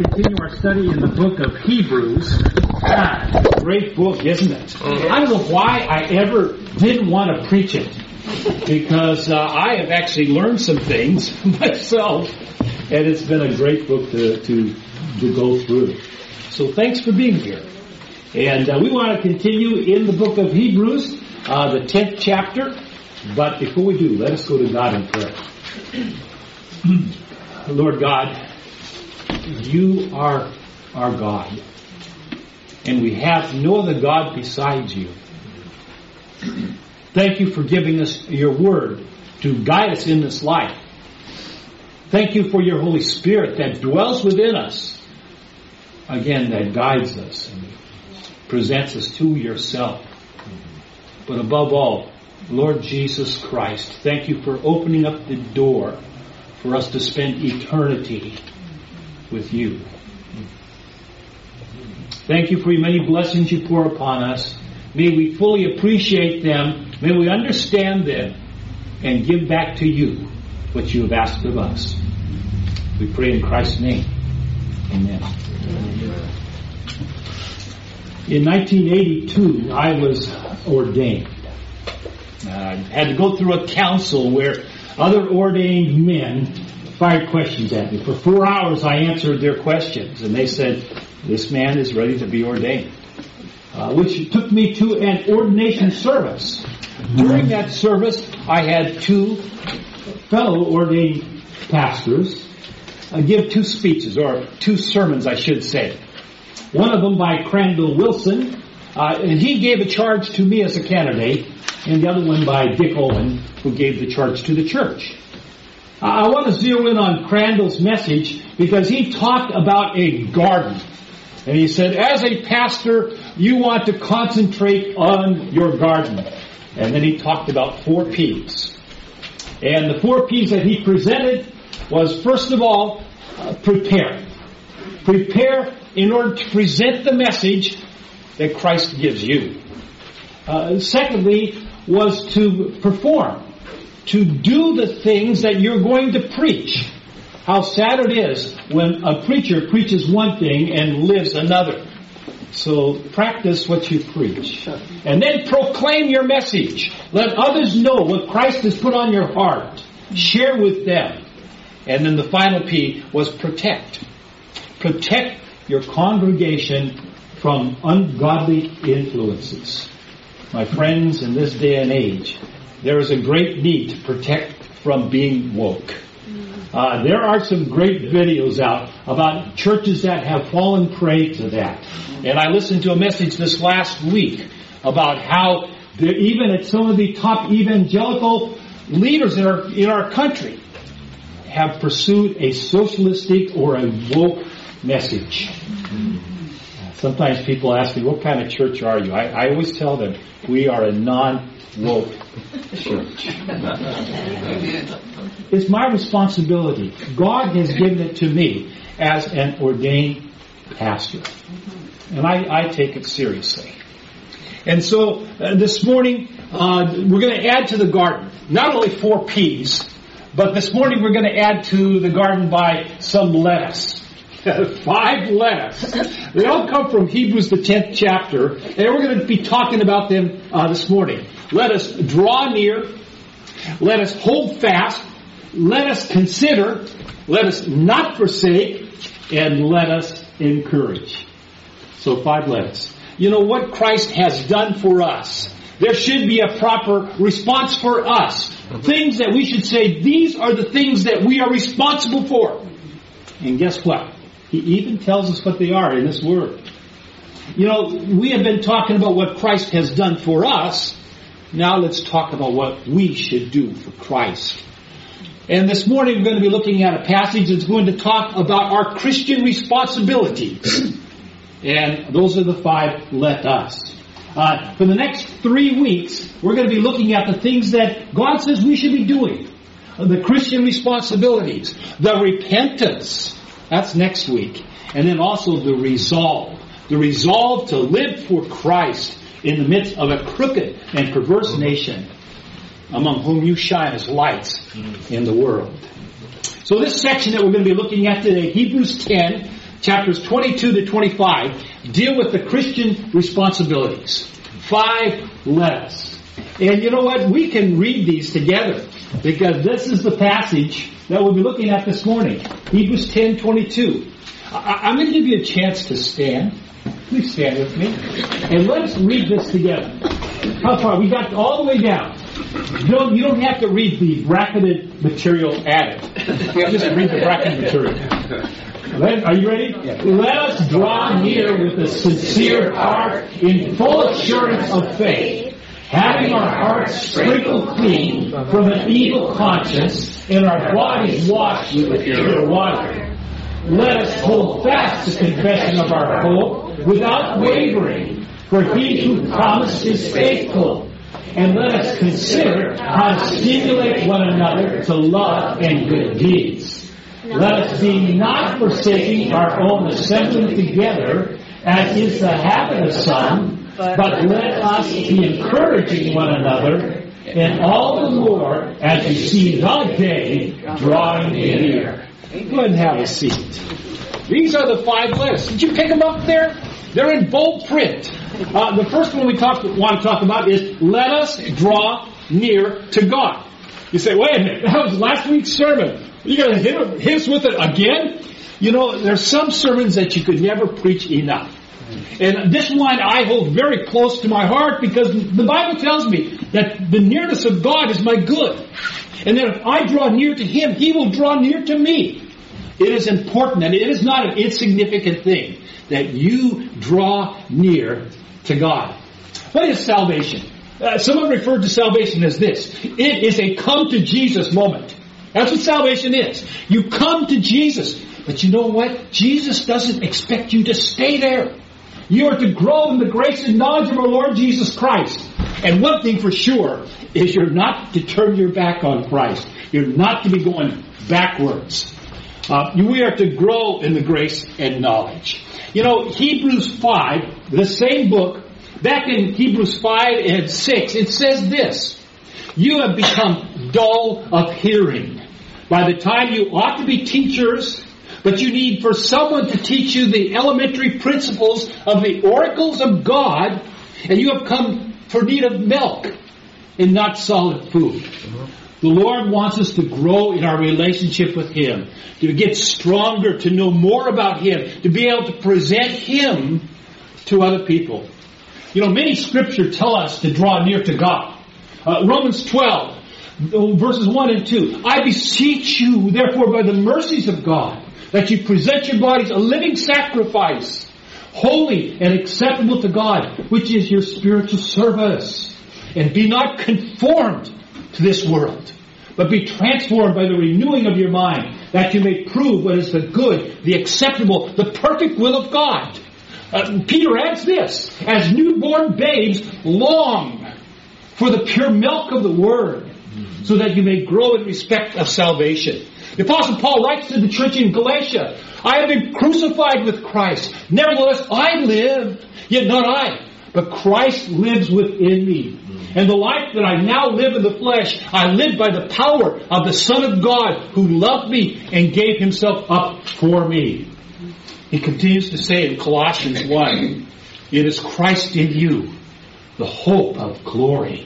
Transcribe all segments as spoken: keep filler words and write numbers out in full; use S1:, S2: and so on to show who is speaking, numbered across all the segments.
S1: continue our study in the book of Hebrews. Ah, great book, isn't it? I don't know why I ever didn't want to preach it, because uh, I have actually learned some things myself, and it's been a great book to to, to go through. So thanks for being here. And uh, we want to continue in the book of Hebrews, uh, the tenth chapter. But before we do, let us go to God in prayer. Lord God, you are our God, and we have no other God besides you. Thank you for giving us your word to guide us in this life. Thank you for your Holy Spirit that dwells within us, again, that guides us and presents us to yourself. But above all, Lord Jesus Christ, thank you for opening up the door for us to spend eternity with you. Thank you for your many blessings you pour upon us. May we fully appreciate them. May we understand them and give back to you what you have asked of us. We pray in Christ's name. Amen. In nineteen eighty-two, I was ordained. I had to go through a council where other ordained men fired questions at me. For four hours I answered their questions, and they said, this man is ready to be ordained. Uh, which took me to an ordination service. During that service, I had two fellow ordained pastors uh, give two speeches, or two sermons, I should say. One of them by Crandall Wilson, uh, and he gave a charge to me as a candidate, and the other one by Dick Owen, who gave the charge to the church. Uh, I want to zero in on Crandall's message because he talked about a garden. And he said, as a pastor, you want to concentrate on your garden. And then he talked about four P's. And the four P's that he presented was, first of all, uh, prepare. Prepare in order to present the message that Christ gives you. Uh, secondly, was to perform. To do the things that you're going to preach. How sad it is when a preacher preaches one thing and lives another. So practice what you preach. And then proclaim your message. Let others know what Christ has put on your heart. Share with them. And then the final P was protect. Protect your congregation from ungodly influences. My friends, in this day and age, there is a great need to protect from being woke. Uh, there are some great videos out about churches that have fallen prey to that. And I listened to a message this last week about how there, even at some of the top evangelical leaders in our, in our country have pursued a socialistic or a woke message. Sometimes people ask me, what kind of church are you? I, I always tell them, we are a non-woke church. It's my responsibility. God has given it to me as an ordained pastor. And I, I take it seriously. And so uh, this morning, uh, we're going to add to the garden, not only four P's, but this morning we're going to add to the garden by some lettuce. Five lettuce. They all come from Hebrews, the tenth chapter, and we're going to be talking about them uh, this morning. Let us draw near. Let us hold fast. Let us consider. Let us not forsake. And let us encourage. So five lettuce. You know what Christ has done for us. There should be a proper response for us. Things that we should say, these are the things that we are responsible for. And guess what? He even tells us what they are in this word. You know, we have been talking about what Christ has done for us. Now let's talk about what we should do for Christ. And this morning we're going to be looking at a passage that's going to talk about our Christian responsibilities. And those are the five let us. Uh, for the next three weeks, we're going to be looking at the things that God says we should be doing. The Christian responsibilities. The repentance. That's next week. And then also the resolve. The resolve to live for Christ in the midst of a crooked and perverse nation among whom you shine as lights in the world. So this section that we're going to be looking at today, Hebrews ten, chapters twenty-two to twenty-five, deal with the Christian responsibilities. Five letters. And you know what? We can read these together, because this is the passage that we'll be looking at this morning. Hebrews ten twenty-two. I- I'm going to give you a chance to stand. Please stand with me. And let's read this together. How far? We got all the way down. You don't, you don't have to read the bracketed material added. You just read the bracketed material. Let, are you ready? Yeah. Let us draw near with a sincere heart in full assurance of faith, having our hearts sprinkled clean from an evil conscience and our bodies washed with pure water. Let us hold fast the confession of our hope without wavering, for he who promised is faithful. And let us consider how to stimulate one another to love and good deeds. Let us be not forsaking our own assembling together, as is the habit of some, but let us be encouraging one another, and all the more as you see the day drawing near. Go ahead and have a seat. These are the five lists. Did you pick them up there? They're in bold print. Uh, the first one we talk, want to talk about is let us draw near to God. You say, wait a minute, that was last week's sermon. You're going to hit, hit us with it again? You know, there's some sermons that you could never preach enough. And this one I hold very close to my heart, because the Bible tells me that the nearness of God is my good. And that if I draw near to Him, He will draw near to me. It is important, and it is not an insignificant thing, that you draw near to God. What is salvation? Uh, someone referred to salvation as this. It is a come to Jesus moment. That's what salvation is. You come to Jesus. But you know what? Jesus doesn't expect you to stay there. You are to grow in the grace and knowledge of our Lord Jesus Christ. And one thing for sure is you're not to turn your back on Christ. You're not to be going backwards. Uh, we are to grow in the grace and knowledge. You know, Hebrews five, the same book, back in Hebrews five and six, it says this: you have become dull of hearing. By the time you ought to be teachers, but you need for someone to teach you the elementary principles of the oracles of God, and you have come for need of milk and not solid food. The Lord wants us to grow in our relationship with Him, to get stronger, to know more about Him, to be able to present Him to other people. You know, many scripture tell us to draw near to God. Uh, Romans twelve, verses one and two. I beseech you, therefore, by the mercies of God, that you present your bodies a living sacrifice, holy and acceptable to God, which is your spiritual service. And be not conformed to this world, but be transformed by the renewing of your mind, that you may prove what is the good, the acceptable, the perfect will of God. Uh, Peter adds this: as newborn babes long for the pure milk of the Word, so that you may grow in respect of salvation. The Apostle Paul writes to the church in Galatia, I have been crucified with Christ. Nevertheless, I live, yet not I, but Christ lives within me. And the life that I now live in the flesh, I live by the power of the Son of God, who loved me and gave Himself up for me. He continues to say in Colossians one, it is Christ in you, the hope of glory.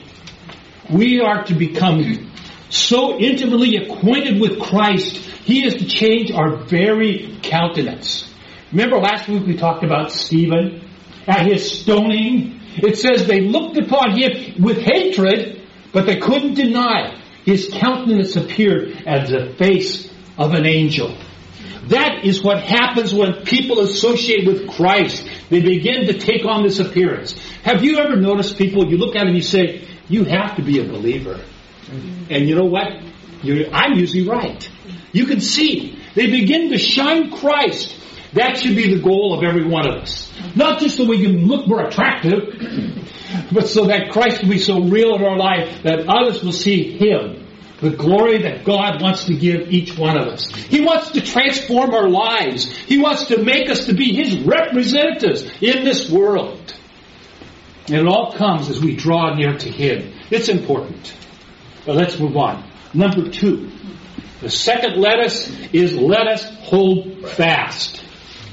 S1: We are to become so intimately acquainted with Christ, He is to change our very countenance. Remember last week we talked about Stephen at his stoning? It says they looked upon him with hatred, but they couldn't deny. His countenance appeared as the face of an angel. That is what happens when people associate with Christ. They begin to take on this appearance. Have you ever noticed people, you look at them and you say, you have to be a believer. And you know what? You're, I'm usually right. You can see. They begin to shine Christ. That should be the goal of every one of us. Not just so we can look more attractive, but so that Christ will be so real in our life that others will see Him. The glory that God wants to give each one of us. He wants to transform our lives. He wants to make us to be His representatives in this world. And it all comes as we draw near to Him. It's important. But let's move on. Number two. The second let us is let us hold fast.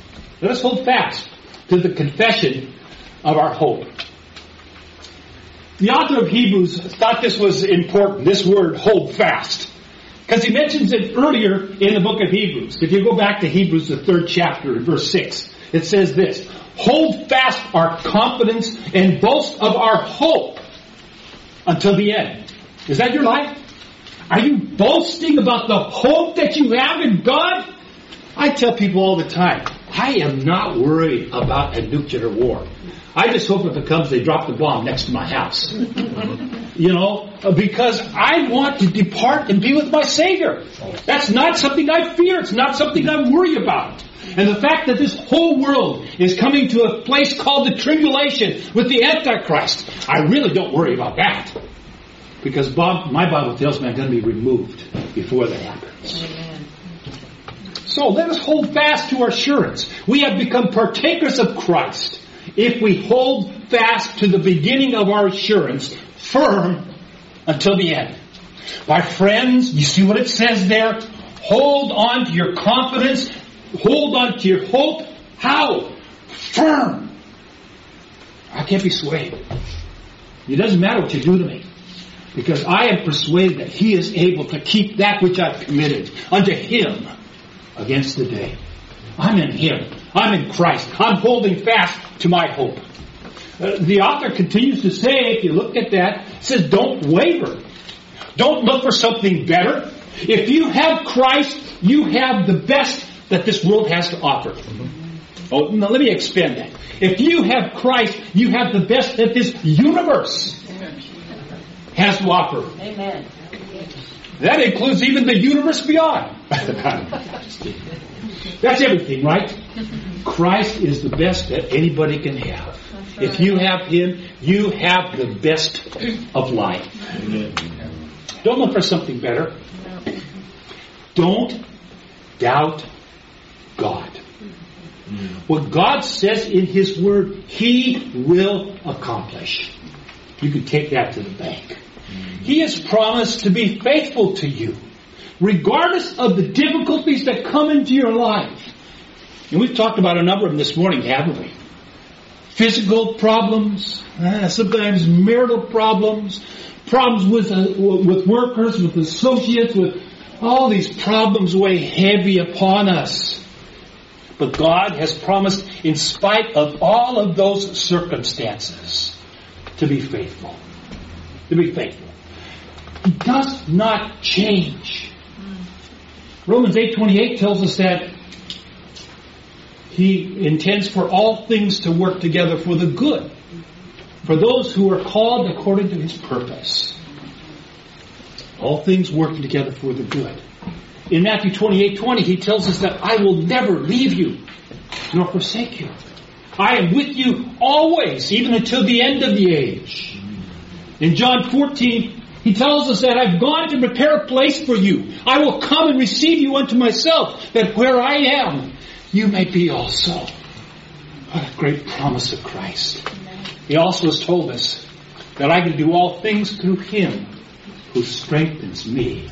S1: Let us hold fast to the confession of our hope. The author of Hebrews thought this was important, this word, hold fast. Because he mentions it earlier in the book of Hebrews. If you go back to Hebrews, the third chapter, verse six, it says this, hold fast our confidence and boast of our hope until the end. Is that your life? Are you boasting about the hope that you have in God? I tell people all the time, I am not worried about a nuclear war. I just hope if it comes, they drop the bomb next to my house. You know, because I want to depart and be with my Savior. That's not something I fear. It's not something I worry about. And the fact that this whole world is coming to a place called the tribulation with the Antichrist, I really don't worry about that. Because Bob, my Bible tells me I'm going to be removed before that happens. Amen. So let us hold fast to our assurance. We have become partakers of Christ if we hold fast to the beginning of our assurance, firm until the end. My friends, you see what it says there? Hold on to your confidence. Hold on to your hope. How? Firm. I can't be swayed. It doesn't matter what you do to me. Because I am persuaded that He is able to keep that which I've committed unto Him against the day. I'm in Him. I'm in Christ. I'm holding fast to my hope. Uh, the author continues to say, if you look at that, it says, don't waver. Don't look for something better. If you have Christ, you have the best that this world has to offer. Mm-hmm. Oh, now let me expand that. If you have Christ, you have the best that this universe has to offer. Amen. That includes even the universe beyond. That's everything, right? Christ is the best that anybody can have. If you have Him, you have the best of life. Amen. Don't look for something better. Don't doubt God. What God says in His Word, He will accomplish. You can take that to the bank. He has promised to be faithful to you, regardless of the difficulties that come into your life. And we've talked about a number of them this morning, haven't we? Physical problems, uh, sometimes marital problems, problems with uh, with workers, with associates, with all these problems weigh heavy upon us. But God has promised, in spite of all of those circumstances, to be faithful. To be faithful. He does not change. Romans eight twenty-eight tells us that He intends for all things to work together for the good, for those who are called according to His purpose. All things working together for the good. In Matthew twenty-eight twenty, He tells us that I will never leave you nor forsake you. I am with you always, even until the end of the age. In John fourteen, He tells us that I've gone to prepare a place for you. I will come and receive you unto myself, that where I am, you may be also. What a great promise of Christ. He also has told us that I can do all things through Him who strengthens me.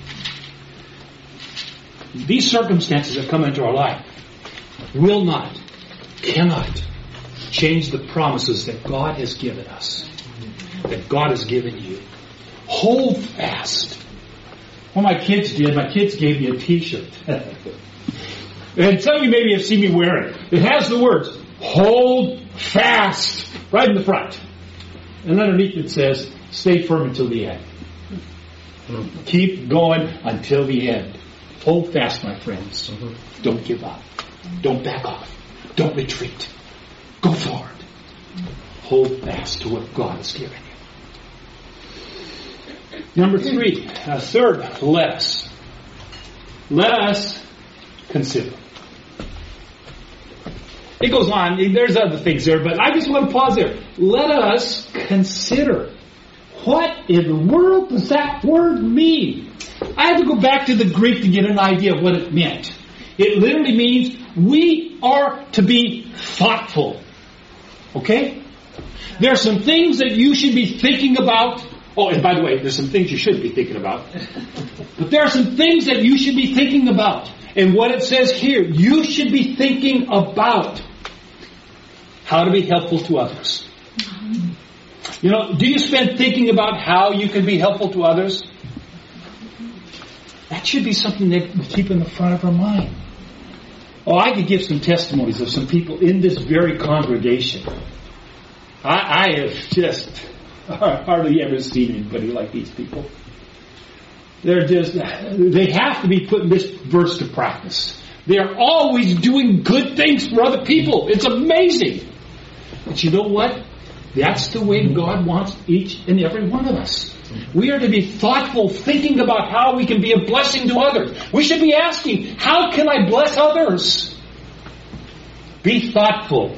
S1: These circumstances that come into our life will not, cannot change the promises that God has given us, that God has given you. Hold fast. What my kids did, my kids gave me a t-shirt. And some of you maybe have seen me wear it. It has the words, hold fast, right in the front. And underneath it says, stay firm until the end. Keep going until the end. Hold fast, my friends. Mm-hmm. Don't give up. Don't back off. Don't retreat. Go forward. Hold fast to what God has given you. Number three, uh, third, let us. Let us consider. It goes on. There's other things there, but I just want to pause there. Let us consider. What in the world does that word mean? I had to go back to the Greek to get an idea of what it meant. It literally means we are to be thoughtful. Okay? There are some things that you should be thinking about. Oh, and by the way, there's some things you shouldn't be thinking about. But there are some things that you should be thinking about. And what it says here, you should be thinking about how to be helpful to others. You know, do you spend thinking about how you can be helpful to others? That should be something that we keep in the front of our mind. Oh, I could give some testimonies of some people in this very congregation. I, I have just hardly ever seen anybody like these people. They're just, they have to be putting this verse to practice. They're always doing good things for other people. It's amazing. But you know what? That's the way God wants each and every one of us. We are to be thoughtful, thinking about how we can be a blessing to others. We should be asking, how can I bless others? Be thoughtful.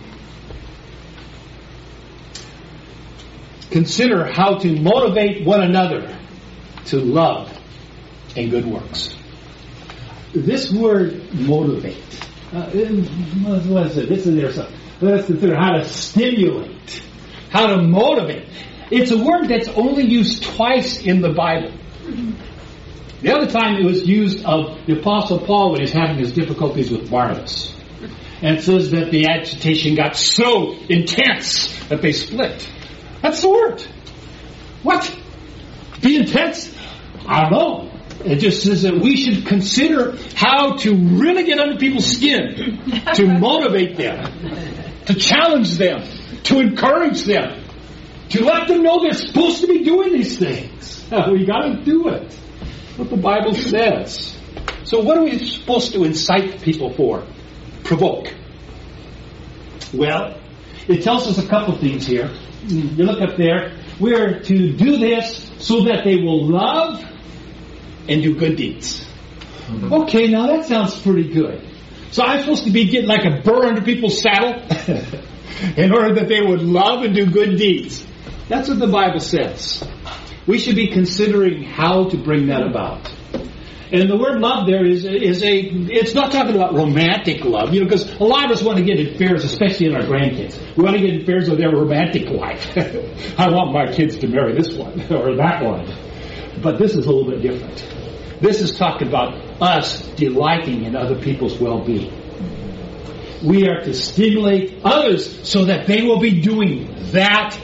S1: Consider how to motivate one another to love and good works. This word motivate, uh, what is it? This is there. So let us consider how to stimulate, how to motivate. It's a word that's only used twice in the Bible. The other time it was used of the Apostle Paul when he's having his difficulties with Barnabas. And it says that the agitation got so intense that they split. That's the word. What? Be intense? I don't know. It just says that we should consider how to really get under people's skin, to motivate them, to challenge them, to encourage them, to let them know they're supposed to be doing these things. We got to do it. That's what the Bible says. So what are we supposed to incite people for? Provoke. Well, it tells us a couple things here. You look up there. We're to do this so that they will love and do good deeds. Okay, now that sounds pretty good. So I'm supposed to be getting like a burr under people's saddle in order that they would love and do good deeds. That's what the Bible says. We should be considering how to bring that about. And the word love there is is a, it's not talking about romantic love, you know, because a lot of us want to get in affairs, especially in our grandkids. We want to get in affairs with their romantic life. I want my kids to marry this one or that one. But this is a little bit different. This is talking about us delighting in other people's well-being. We are to stimulate others so that they will be doing that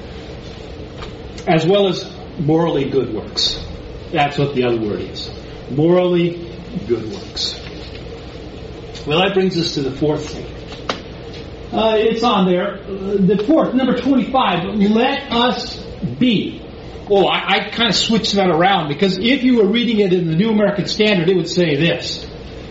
S1: as well as morally good works. That's what the other word is. Morally good works. Well, that brings us to the fourth thing. Uh, it's on there. Uh, the fourth, number twenty-five. Let us be. Oh, I, I kind of switched that around because if you were reading it in the New American Standard, it would say this.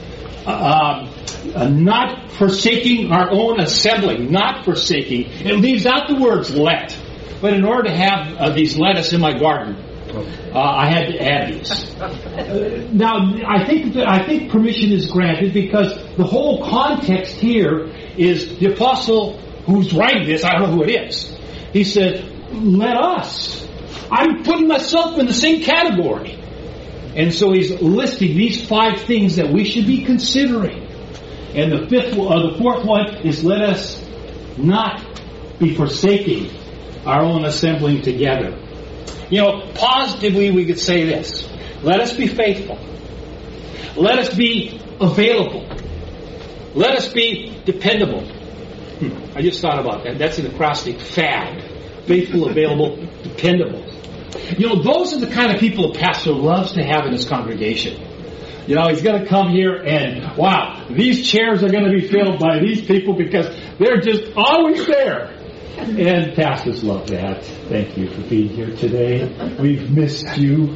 S1: Uh, uh, not forsaking our own assembling. Not forsaking. It leaves out the words let. But in order to have uh, these lettuce in my garden, uh, I had to add these. Uh, now, I think that, I think permission is granted because the whole context here is the apostle who's writing this. I don't know who it is. He said, "Let us." I'm putting myself in the same category. And so he's listing these five things that we should be considering. And the fifth, uh, the fourth one is let us not be forsaking our own assembling together. You know, positively we could say this. Let us be faithful. Let us be available. Let us be dependable. Hmm, I just thought about that. That's an acrostic, FAD. Faithful, available, dependable. You know, those are the kind of people a pastor loves to have in his congregation. You know, he's going to come here and, wow, these chairs are going to be filled by these people because they're just always there. And pastors love that. Thank you for being here today. We've missed you.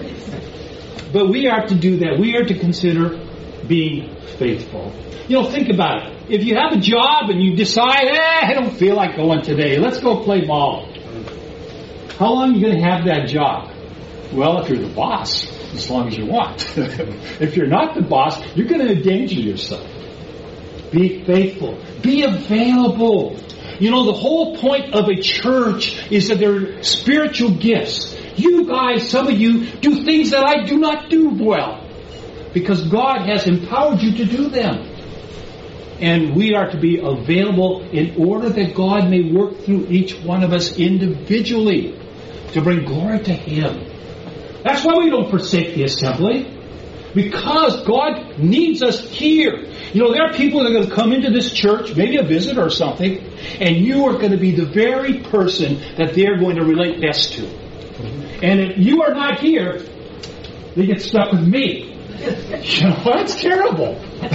S1: But we are to do that. We are to consider being faithful. You know, think about it. If you have a job and you decide, eh, I don't feel like going today. Let's go play ball. How long are you going to have that job? Well, if you're the boss, as long as you want. If you're not the boss, you're going to endanger yourself. Be faithful. Be available. You know, the whole point of a church is that there are spiritual gifts. You guys, some of you, do things that I do not do well. Because God has empowered you to do them. And we are to be available in order that God may work through each one of us individually to bring glory to Him. That's why we don't forsake the assembly. Because God needs us here. You know, there are people that are going to come into this church, maybe a visitor or something, and you are going to be the very person that they're going to relate best to. And if you are not here, they get stuck with me. You know, that's terrible.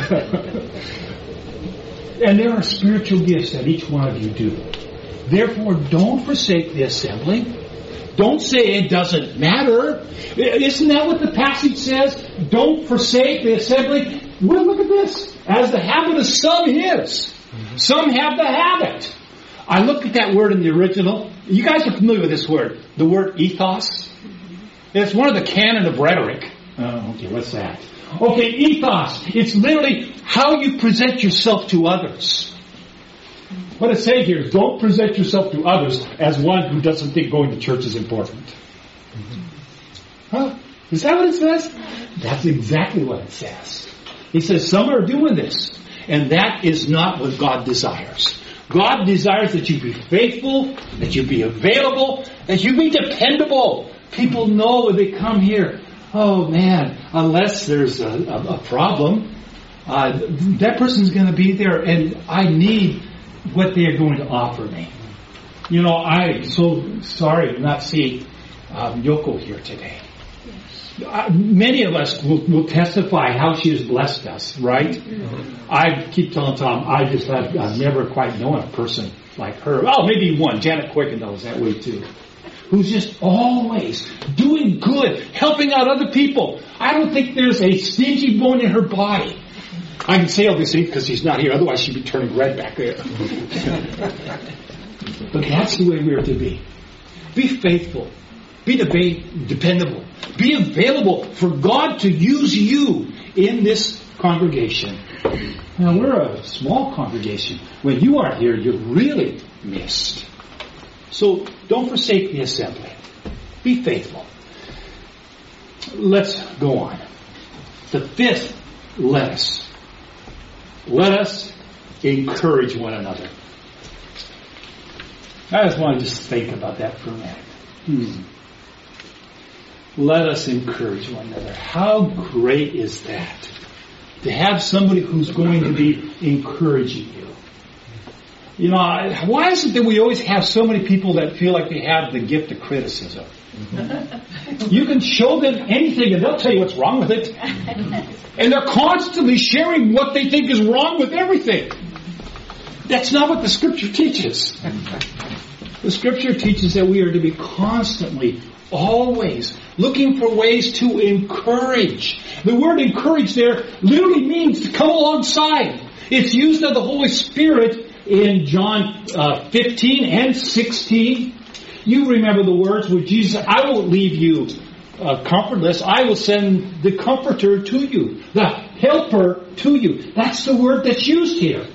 S1: And there are spiritual gifts that each one of you do. Therefore, don't forsake the assembly. Don't say it doesn't matter. Isn't that what the passage says? Don't forsake the assembly. Well, look at this. As the habit of some is. Some have the habit. I looked at that word in the original. You guys are familiar with this word. The word ethos. It's one of the canon of rhetoric. Oh, okay, what's that? Okay, ethos. It's literally how you present yourself to others. What it says here is don't present yourself to others as one who doesn't think going to church is important. Huh? Is that what it says? That's exactly what it says. He says some are doing this, and that is not what God desires. God desires that you be faithful, that you be available, that you be dependable. People know when they come here, oh man, unless there's a, a, a problem, uh, that person's going to be there, and I need what they are going to offer me. You know, I'm so sorry to not see um, Yoko here today. Uh, many of us will, will testify how she has blessed us, right? Mm-hmm. I keep telling Tom, I just have I've never quite known a person like her. Oh, maybe one. Janet Kuykendall is that way too. Who's just always doing good, helping out other people. I don't think there's a stingy bone in her body. I can say obviously because she's not here, otherwise she'd be turning red back there. But that's the way we are to be. Be faithful. Be deba- dependable. Be available for God to use you in this congregation. Now, we're a small congregation. When you are here, you're really missed. So, don't forsake the assembly. Be faithful. Let's go on. The fifth, let us. Let us encourage one another. I just want to just think about that for a minute. Hmm. Let us encourage one another. How great is that? To have somebody who's going to be encouraging you. You know, why is it that we always have so many people that feel like they have the gift of criticism? You can show them anything and they'll tell you what's wrong with it. And they're constantly sharing what they think is wrong with everything. That's not what the Scripture teaches. The Scripture teaches that we are to be constantly, always, looking for ways to encourage. The word encourage there literally means to come alongside. It's used of the Holy Spirit in John uh, fifteen and sixteen. You remember the words where Jesus said, I won't leave you uh, comfortless. I will send the Comforter to you, the Helper to you. That's the word that's used here.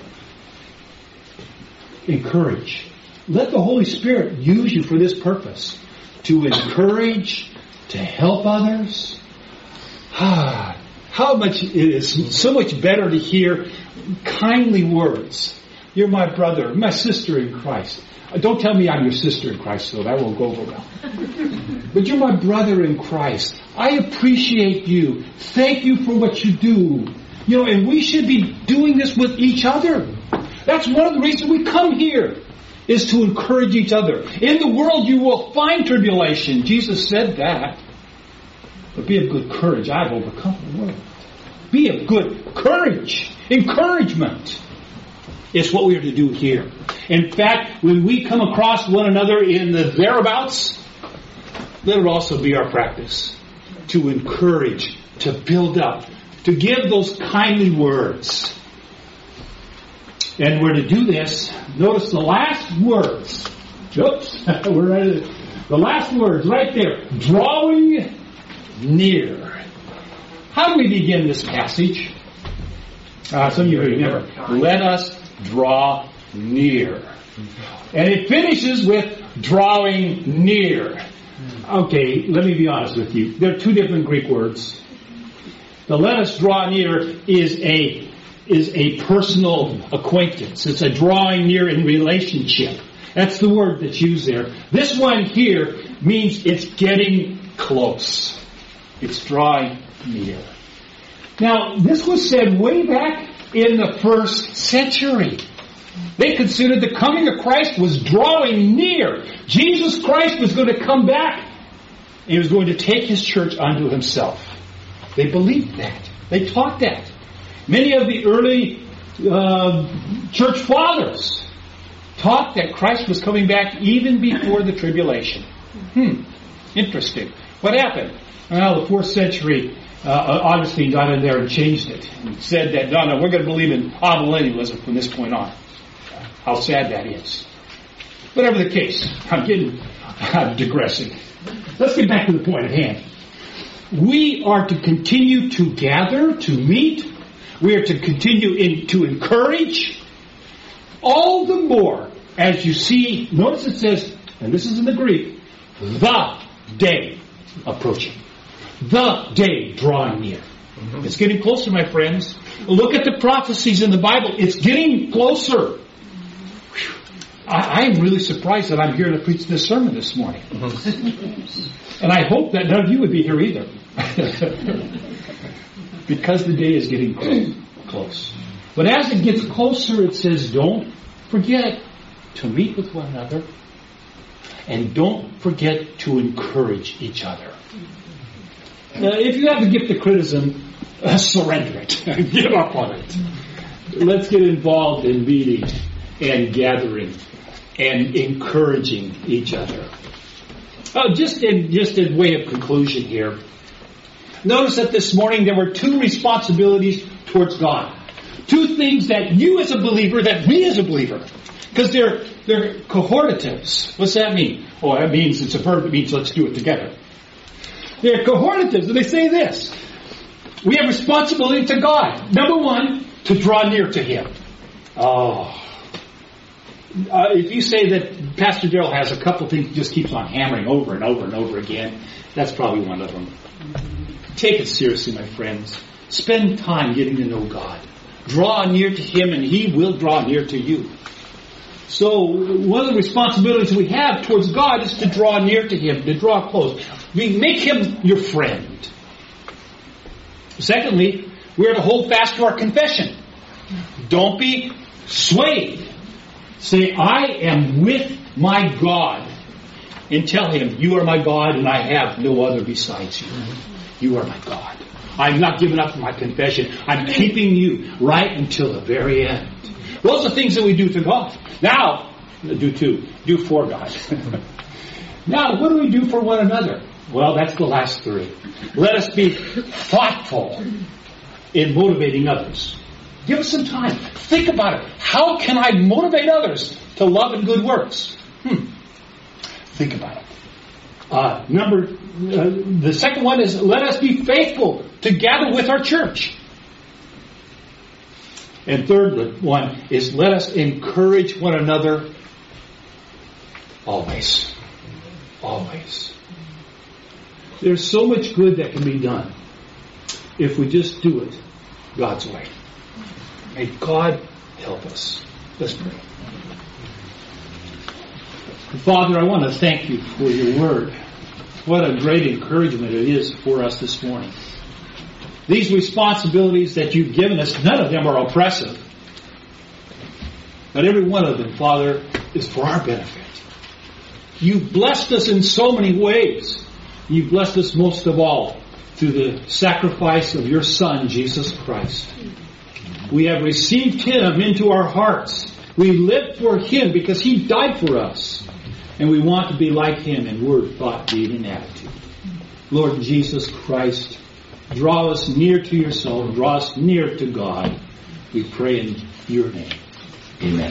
S1: Encourage. Let the Holy Spirit use you for this purpose. To encourage, to help others. Ah, how much it is so much better to hear kindly words. You're my brother, my sister in Christ. Don't tell me I'm your sister in Christ, though. That won't go over well. But you're my brother in Christ. I appreciate you. Thank you for what you do. You know, and we should be doing this with each other. That's one of the reasons we come here, is to encourage each other. In the world you will find tribulation. Jesus said that. But be of good courage. I've overcome the world. Be of good courage. Encouragement. It's what we are to do here. In fact, when we come across one another in the thereabouts, let it also be our practice to encourage, to build up, to give those kindly words. And we're to do this. Notice the last words. Oops, we're ready. The last words right there. Drawing near. How do we begin this passage? Uh, some of you remember. Let us draw near. And it finishes with drawing near. Okay, let me be honest with you. There are two different Greek words. The let us draw near is a is a personal acquaintance. It's a drawing near in relationship. That's the word that's used there. This one here means it's getting close. It's drawing near. Now, this was said way back in the first century. They considered the coming of Christ was drawing near. Jesus Christ was going to come back, and He was going to take His church unto Himself. They believed that. They taught that. Many of the early uh, church fathers taught that Christ was coming back even before the tribulation. Hmm. Interesting. What happened? Well, the fourth century, uh, Augustine got in there and changed it. And said that, no, no, we're going to believe in amillennialism from this point on. How sad that is. Whatever the case, I'm getting, I'm digressing. Let's get back to the point at hand. We are to continue to gather, to meet. We are to continue in, to encourage. All the more as you see, notice it says, and this is in the Greek, the day approaching. The day drawing near. Mm-hmm. It's getting closer, my friends. Look at the prophecies in the Bible. It's getting closer. I, I'm really surprised that I'm here to preach this sermon this morning. Mm-hmm. And I hope that none of you would be here either. Because the day is getting close. But as it gets closer, it says, don't forget to meet with one another. And don't forget to encourage each other. Uh, if you have the gift of criticism, uh, surrender it. Give up on it. Let's get involved in meeting and gathering and encouraging each other. Uh, just in just in way of conclusion here, notice that this morning there were two responsibilities towards God. Two things that you as a believer, that we as a believer, because they're they're cohortatives. What's that mean? Oh, that means it's a verb. It means let's do it together. They're cohortatives, and they say this. We have responsibility to God. Number one, to draw near to Him. Oh. Uh, if you say that Pastor Darrell has a couple things he just keeps on hammering over and over and over again, that's probably one of them. Take it seriously, my friends. Spend time getting to know God. Draw near to Him, and He will draw near to you. So one of the responsibilities we have towards God is to draw near to Him, to draw close. We make Him your friend. Secondly, we are to hold fast to our confession. Don't be swayed. Say, I am with my God. And tell Him, you are my God and I have no other besides you. You are my God. I'm not giving up my confession. I'm keeping you right until the very end. Those are things that we do to God. Now, do to, do for God. Now, what do we do for one another? Well, that's the last three. Let us be thoughtful in motivating others. Give us some time. Think about it. How can I motivate others to love and good works? Hmm. Think about it. Uh, number, uh, the second one is let us be faithful to gather with our church. And third one is let us encourage one another always. Always. There's so much good that can be done if we just do it God's way. May God help us. Let's pray. Father, I want to thank you for your word. What a great encouragement it is for us this morning. These responsibilities that you've given us, none of them are oppressive. But every one of them, Father, is for our benefit. You've blessed us in so many ways. You've blessed us most of all through the sacrifice of your Son, Jesus Christ. We have received Him into our hearts. We live for Him because He died for us. And we want to be like Him in word, thought, deed, and attitude. Lord Jesus Christ, draw us near to yourself. Draw us near to God. We pray in your name. Amen.